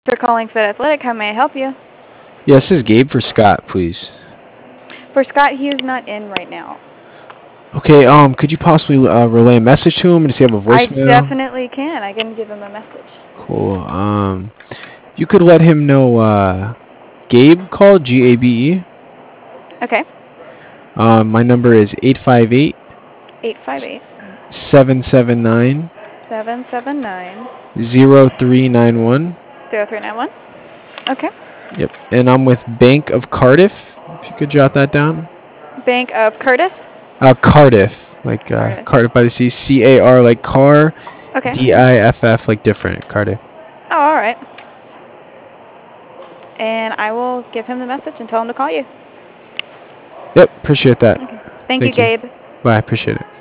For calling Fit Athletic, how may I help you? Yes, this is Gabe for Scott, please. For Scott, he is not in right now. Okay, could you possibly relay a message to him? Does he have a I voicemail? definitely can. I can give him a message. Cool. You could let him know Gabe called, Gabe. Okay. My number is 858 858 779 779 0391. 0391. Okay. Yep, and I'm with Bank of Cardiff, if you could jot that down. Bank of Curtis. Cardiff, like Curtis. Cardiff by the Sea, CAR like car, Okay. DIFF like different, Cardiff. Oh, all right. And I will give him the message and tell him to call you. Yep, appreciate that. Okay. Thank you, Thank you. Gabe. Bye, appreciate it.